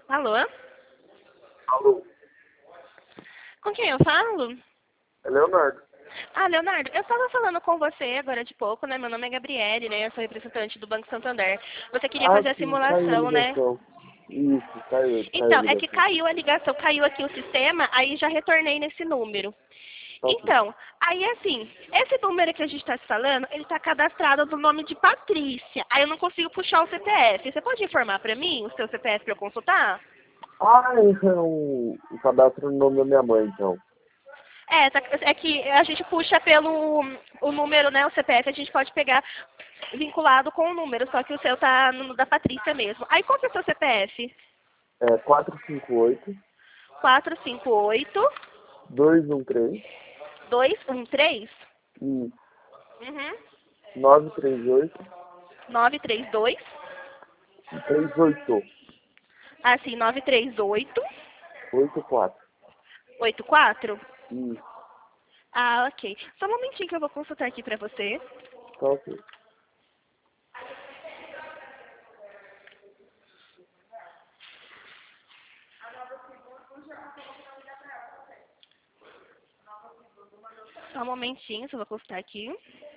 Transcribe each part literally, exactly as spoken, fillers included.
Alô? Alô, Com quem eu falo? é Leonardo. Ah, Leonardo, eu estava falando com você agora de pouco, né? Meu nome é Gabriele, né? Eu sou representante do Banco Santander. Você queria Ah, fazer a sim, caiu a simulação, né? ligação. Isso, caiu, caiu a Então, é que ligação. caiu a ligação, caiu aqui o sistema, aí já retornei nesse número. Tá ok. Então, aí assim, esse número que a gente está falando, ele está cadastrado no nome de Patrícia. Aí eu não consigo puxar o C P F. Você pode informar para mim o seu C P F para eu consultar? Ah, é um, um cadastro no nome da minha mãe, então. É, tá- é que a gente puxa pelo o número, né? O C P F a gente pode pegar vinculado com o número, só que o seu tá no da Patrícia mesmo. Aí qual que é o seu C P F? É quatro cinco oito, quatro cinco oito, dois um três dois um três, e uhum, nove três oito, nove três dois, três oito assim, nove três oito, oito quatro. oito quatro. Isso, Ah, ok. Só um momentinho que eu vou consultar aqui pra você. tá ok. Só um momentinho, só vou consultar aqui.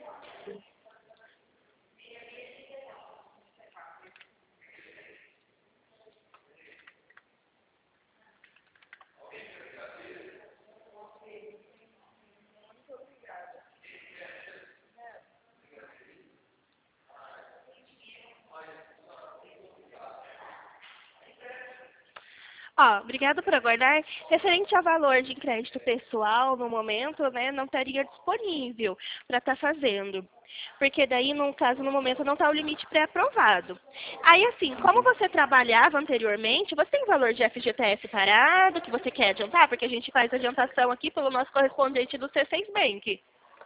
Ó, obrigado por aguardar. Referente ao valor de crédito pessoal, no momento, né, não estaria disponível para estar fazendo. Porque daí, no caso, no momento, não está o limite pré-aprovado. Aí, assim, como você trabalhava anteriormente, você tem valor de F G T S parado que você quer adiantar? Porque a gente faz adiantação aqui pelo nosso correspondente do C seis Bank.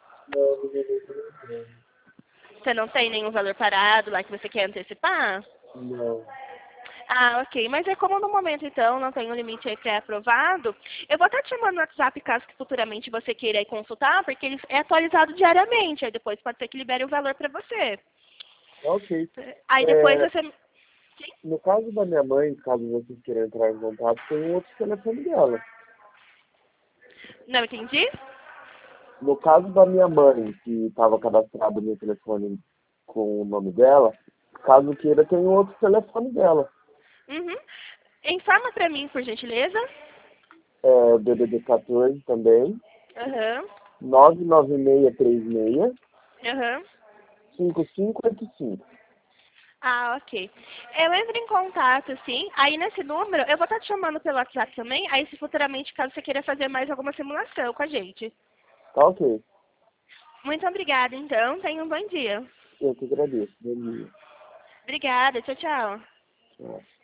Você não tem nenhum valor parado lá que você quer antecipar? Não. Ah, ok. Mas é como no momento, então, não tem um limite aí pré-aprovado, eu vou estar te chamando no WhatsApp caso que futuramente você queira ir consultar, porque ele é atualizado diariamente. Aí depois pode ser que libere o valor para você. Tá ok. Aí depois É, você... no caso da minha mãe, caso vocês queiram entrar em contato, tem um outro telefone dela. Não entendi? No caso da minha mãe, que estava cadastrado no telefone com o nome dela, caso queira, tem um outro telefone dela. Uhum. Informa para mim, por gentileza. É o D D D quatorze também, Aham. nove nove seis três seis, Aham. cinco cinco oito cinco. Ah, ok. Eu entro em contato, sim. Aí nesse número, eu vou estar te chamando pelo WhatsApp também. Aí se futuramente, caso você queira fazer mais alguma simulação com a gente. Tá ok. Muito obrigada, então. Tenha um bom dia. Eu que agradeço. Bom dia. Obrigada. Tchau, tchau. Tchau.